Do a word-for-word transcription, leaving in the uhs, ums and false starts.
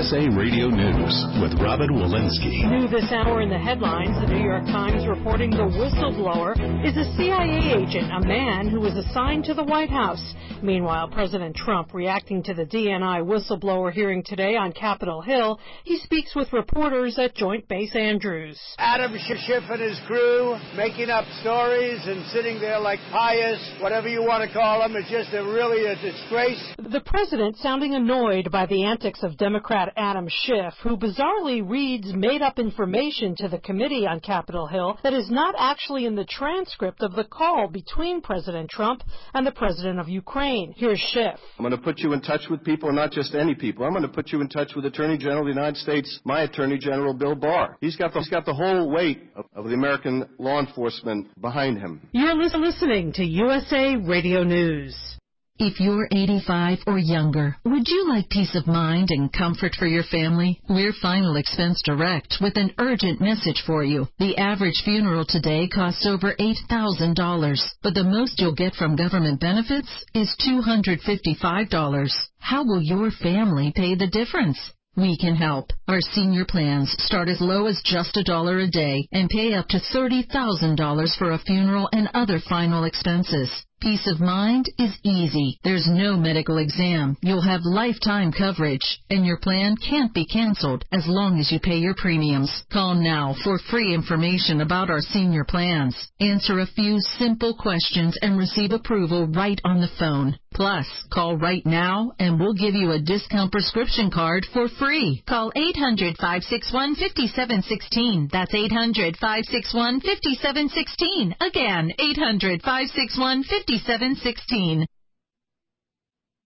S A Radio News with Robin Walensky. New this hour in the headlines, the New York Times reporting the whistleblower is a C I A agent, a man who was assigned to the White House. Meanwhile, President Trump reacting to the D N I whistleblower hearing today on Capitol Hill. He speaks with reporters at Joint Base Andrews. Adam Schiff and his crew making up stories and sitting there like pious, whatever you want to call them. It's just a really a disgrace. The president sounding annoyed by the antics of Democrat Adam Schiff, who bizarrely reads made-up information to the committee on Capitol Hill that is not actually in the transcript of the call between President Trump and the president of Ukraine. Here's Schiff. I'm going to put you in touch with people, and not just any people. I'm going to put you in touch with Attorney General of the United States, my Attorney General, Bill Barr. He's got the, he's got the whole weight of, of the American law enforcement behind him. You're listening to U S A Radio News. If you're eighty-five or younger, would you like peace of mind and comfort for your family? We're Final Expense Direct with an urgent message for you. The average funeral today costs over eight thousand dollars, but the most you'll get from government benefits is two hundred fifty-five dollars. How will your family pay the difference? We can help. Our senior plans start as low as just a dollar a day and pay up to thirty thousand dollars for a funeral and other final expenses. Peace of mind is easy. There's no medical exam. You'll have lifetime coverage, and your plan can't be canceled as long as you pay your premiums. Call now for free information about our senior plans. Answer a few simple questions and receive approval right on the phone. Plus, call right now and we'll give you a discount prescription card for free. Call eight hundred, five six one, five seven one six. That's eight hundred, five six one, five seven one six. Again, eight hundred, five six one, five seven one six.